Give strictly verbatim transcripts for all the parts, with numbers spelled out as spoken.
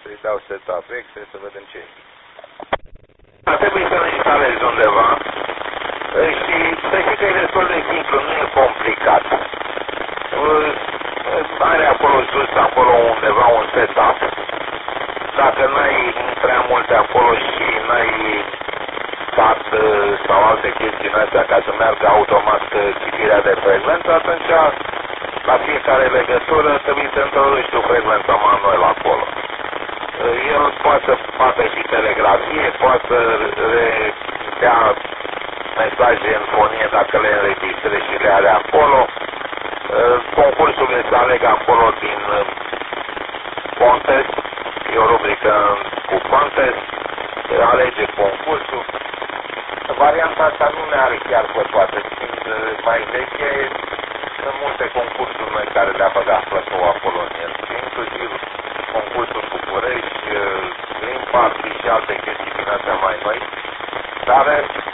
Să-i dau setup extra să vedem ce e. Ar trebui să-l instalezi undeva și să știi că e destul de simplu, nu e complicat. Are acolo sus, acolo undeva un setup. Dacă n-ai prea multe acolo și n-ai stat sau alte chestii astea ca să meargă automat citirea de frecvență, atunci la fiecare legătură trebuie să introduci tu frecvența manual acolo. El poate să facă și telegrafie, poate să dea mesaje în fonie dacă le înregistrezi și le are acolo. Concursurile se aleg acolo din contest, e o rubrică cu contest, alege concursul. Varianta asta nu ne are chiar pe toate, fiind mai veche, sunt multe concursuri noi care le-a băgat plătou acolo în el, inclusiv concursul București, Green Party și alte chestii din astea mai noi, dar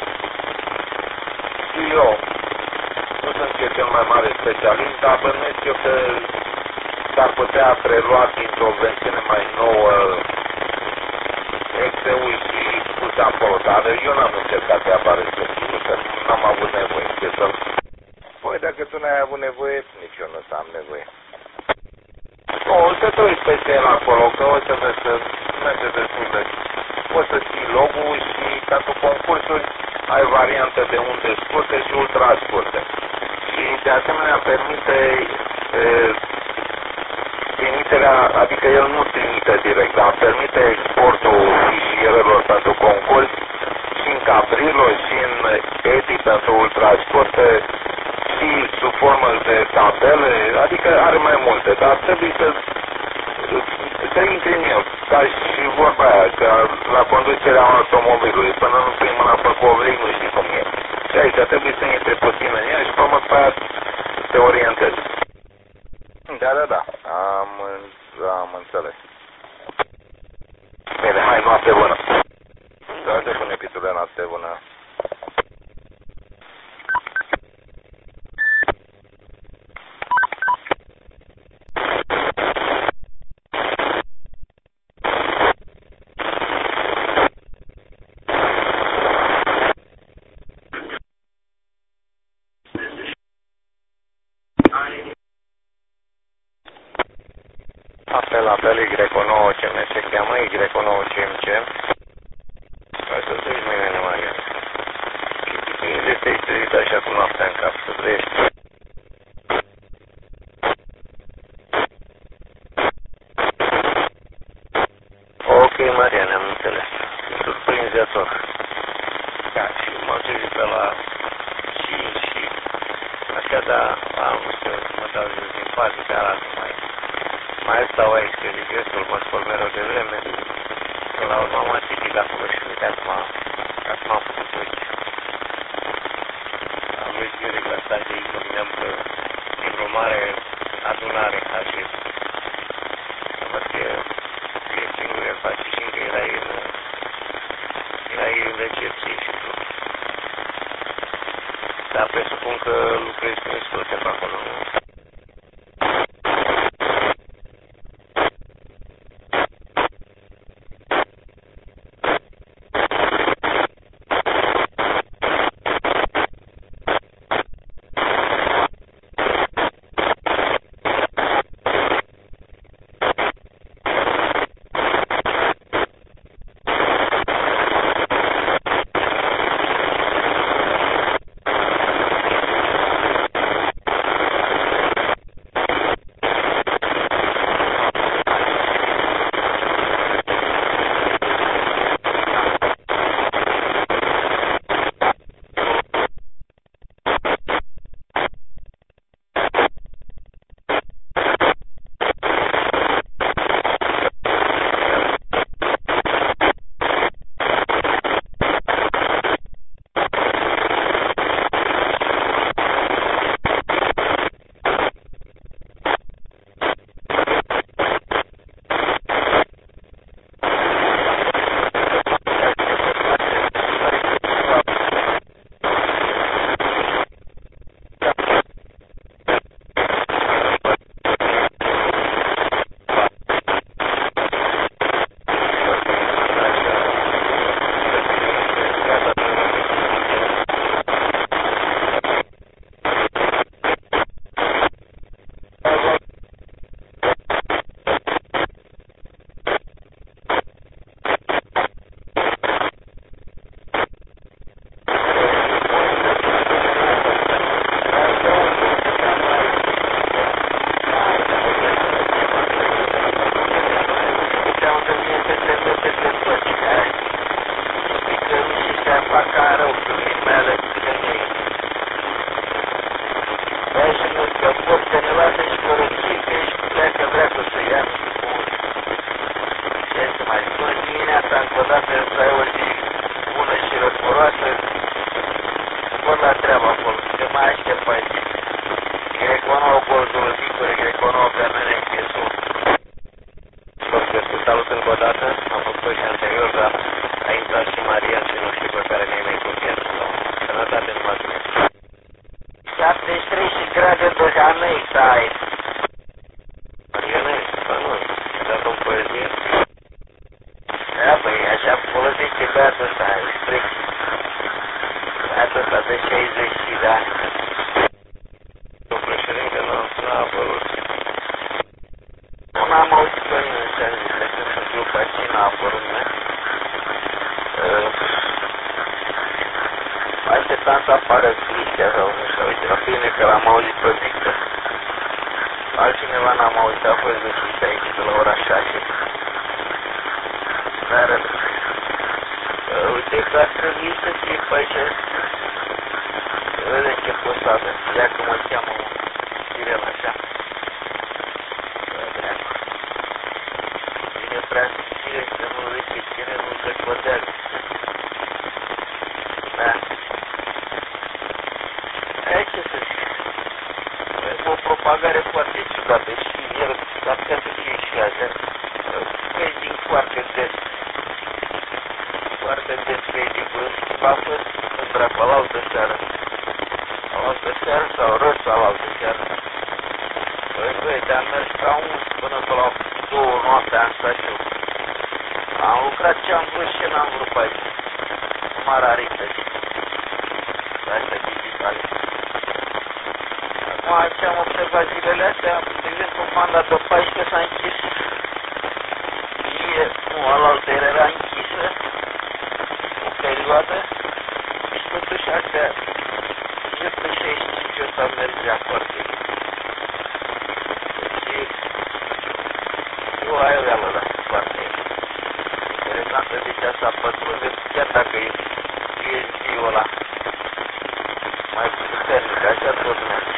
știu eu, nu sunt eu cel mai mare specialist, dar bănuiesc eu că s-ar putea prelua dintr-o versiune mai nouă Excel-ul și pus acolo, dar eu n-am încercat de apare specific, că n-am avut nevoie de să-l... Păi, dacă tu n-ai avut nevoie, nici eu nu o să am nevoie. O, să te uiți peste el acolo, că o să vezi că merge destul de... Poți să ții logul și pentru concursuri ai variante de unde scurte și ultra scurte. Și de asemenea permite e, trimiterea, adică el nu trimite direct, dar permite exportul fișierelor pentru concurs și în Caprilo și în Edit pentru ultra scurte și sub formă de tabele, adică are mai multe, dar trebuie să să intri în el, ca și vorba aia, că la conducerea automobilului, până nu pui mâna pe covric, nu știi cum e. Și aici trebuie să intri puțin în ea și pe urmă pe aia te orientezi. Da, da, da, am, am înțeles. Bine, hai, noapte bună. Da, de bună, pitule, noapte bună. Apel, apel, Y nouă, ce se cheamă, Y nouă, C M C. Hai să zici mâine, Maria. Și este trezit așa cu noaptea în cap, să trăiești. Ok, Maria, ne-am înțeles. Surprinzător. Da, și m-am trezit pe la cinci și așa, dar am știu să mă dau jos din pat, de arată mai... Mai stau aici, că registrul mă spăl mereu de vreme. Că la urmă m-am citit acolo și uite, acum, acum am făcut uite. Am văzut direct la stație, îi domineam că e vreo mare adunare, așa. Să văd că e singur, el face și încă erai în, erai în recepție și tu. Dar presupun că lucrezi cu excluse pe acolo, nu? salut încă o dată. Am făcut-o și anterior, dar a intrat și Maria și nu știu pe care ne-ai mai copiat. Sănătate numai bine. șaptezeci și trei și grade de anei să ai. Maria nu e, bă, nu, și dat o poezie. Da, băi, așa folosește băiatul ăsta, strict. Băiatul ăsta de șaizeci de ani. Domnul președinte, nu, n-a apărut. Nu n-am auzit pe nimeni ce a zis, decât în grupa și n-a apărut nimeni. Așteptam să apară Cristian sau nu știu, uite, la bine că l-am auzit pe Victor. Altcineva n-am auzit, a fost deschis aici de la ora șase. Dar, uite că ar trebui să fie pe aici, vedem ce postată, ia că mă cheamă Cirel așa. Vine prea subțire să nu zice cine nu se codează. Da. E, ce să zic? O propagare foarte ciudată și el s-a pentru și și azi. Trading foarte des. Foarte des trading-ul a fost într-acolo la altă seară. La altă seară sau răs la altă seară. Păi băi, de-am mers ca un până pe la două noapte am stat și eu. Am lucrat ce am vrut și n-am vrut pe aici. Numai rarități. Astea digitale. Acum ce am observat zilele astea, de exemplu, banda pe paisprezece s-a închis. Și nu, alaltă era închisă o perioadă și totuși astea G P șaizeci și cinci ăsta mergea foarte bine. Deci eu aia ăla foarte interesantă, deci asta pătrunde, chiar dacă e U S B-ul ăla mai puternic, așa tot merge.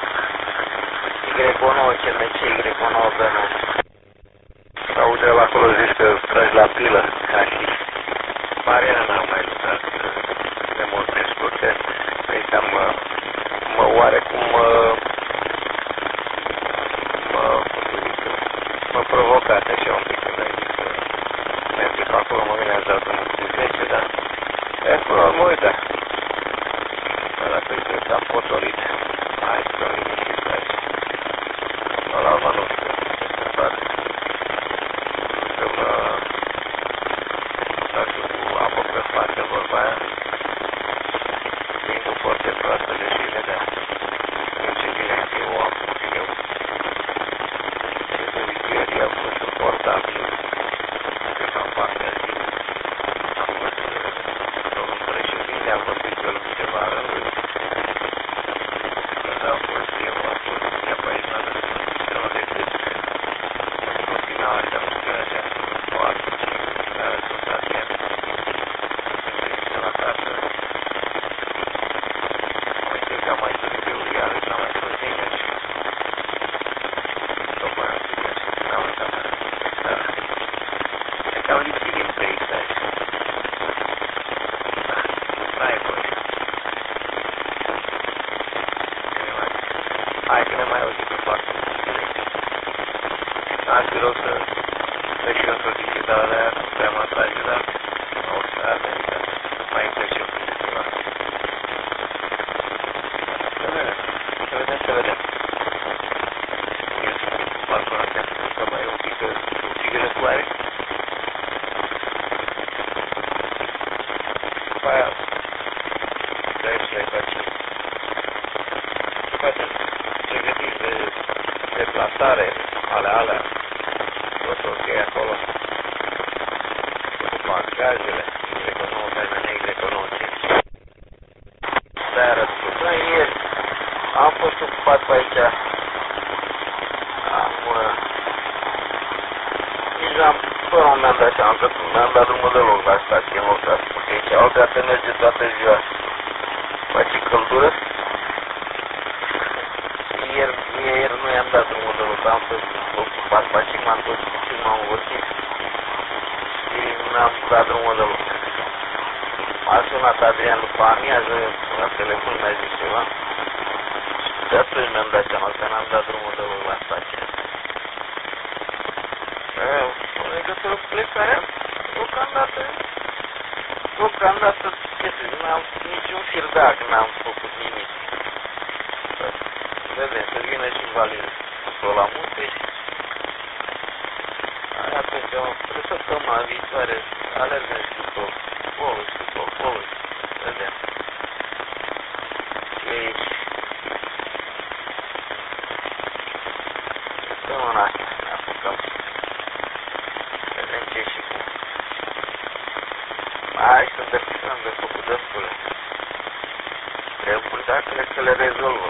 Y nouă C M C, Y nouă B nouă. Aude, la acolo zici că tragi la pilă, ca și Mariana n-am mai lucrat de mult pe scurte. Ăsta mă, mă oarecum mă, mă, mă provocat așa un pic când ai zis că merge pe acolo, mă gândeam să dau în zece, dar e, până la urmă, uite, dacă uite, s-a potolit, hai să nu liniștit pe aici. Până la urmă, nu știu ce se face. Când cu apă pe față, vorba aia, vin foarte proastă, deși vedea în ce direcție o am pus eu. Ce să zic, ieri a fost suportabil de la partea zilei. Am fost domnul președinte, am vorbit pe lui ceva rânduri. Când a fost eu, a fost ea pe aici, n-a dăsit ceva decât continuau așa, nu știu, așa, foarte la rezultate. De la casă, mai ceva mai târziu, iar n-a mai fost nimeni și tocmai am zis așa, n-am lăsat mai dar e cam lipsit din peisaj. Da, n-ai voie. Hai că ne mai auzim pe partea direct. Ar fi rău să trec și eu solicitarea aia, nu prea mă atrage, dar o să avem, dar mai încălcem cu ceva. Să vedem, să vedem, să vedem. Eu sunt cu balconul astea, că mai e un pic, un pic de floare. După aia, de aici le facem. După aceea, pregătiți de deplasare, alea, alea, tot ok acolo. După bagajele, Y nouă B M N, Y nouă C. Seara, după ieri, am fost ocupat pe aici. Am, nici n-am, până nu mi-am dat seama că mi-am dat drumul deloc la stație, în loc să spun că aici altea se merge toată ziua. Face căldură. Ieri, ieri nu i-am dat drumul deloc, am fost ocupat pe aici, m-am tot și m-am învârtit. Și n-am dat drumul deloc. M-a sunat Adrian după amiază, la telefon mi-a zis ceva. De atunci mi-am dat seama că n-am dat drumul deloc la stație. legătură cu plecarea, deocamdată, deocamdată, ce să zic, n-am niciun fir dacă n-am făcut nimic. Vedem, să vină și valiz acolo la munte și atunci, spre săptămâna viitoare, alergăm și după acolo și după acolo și vedem. Și aici, săptămâna asta ne apucăm. Vedem ce și cum. Mai sunt de sunt de făcut destule. Treburi, dar cred că le rezolvă.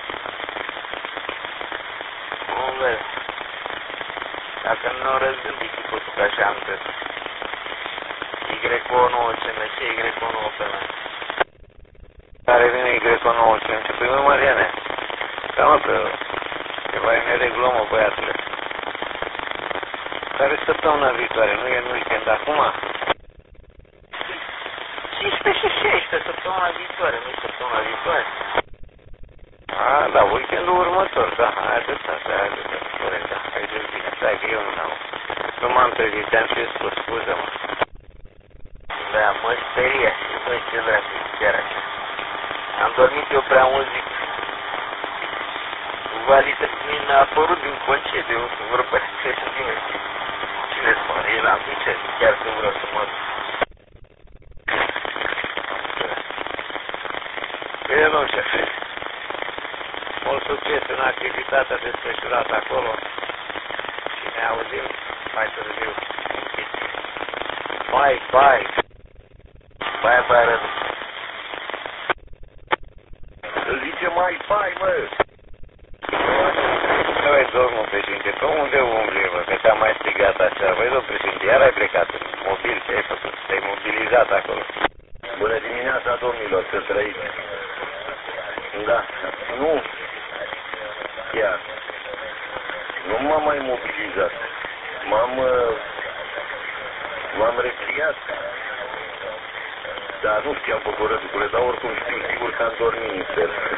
Nu vezi. Dacă nu au răzgândit chiputul că așa am zis. Y O nouă C M C, Y O nouă P M. Care vine Y O nouă C M C? Păi mă, Mariane, da mă, că ceva e nereglă, mă, băiatule. Care săptămâna viitoare? Nu e în weekend acum? cincisprezece și șaisprezece săptămâna viitoare, nu săptămâna viitoare. A, da, weekendul următor, da, hai atâta, da, atâta, corect, da, ai zis bine, stai că eu nu am, nu m-am trezit, te-am și spus, scuză-mă. Da, mă sperie, nu știu ce dracu, chiar așa. Am dormit eu prea mult, zic. Valita mi-a apărut din concediu, să vorbesc și eu știu. Cine spune, el am zis, chiar că vreau să mă duc. Bine, nu, șefe. Mult succes în activitatea desfășurată acolo și ne auzim mai târziu. Bye, bye! Bye, bye, Rădu. Îl zice mai pai, mă! Băi, domnul președinte, tu unde umbli, mă, că te-am mai strigat așa? Băi, domnul președinte, iar ai plecat în mobil, ce ai făcut? Te-ai mobilizat acolo. Bună dimineața, domnilor, să trăiți! Da, nu, chiar, nu m-am mai mobilizat, m-am, m-am repliat, dar nu știam făcut răzbule, dar oricum știu sigur că am dormit în fel.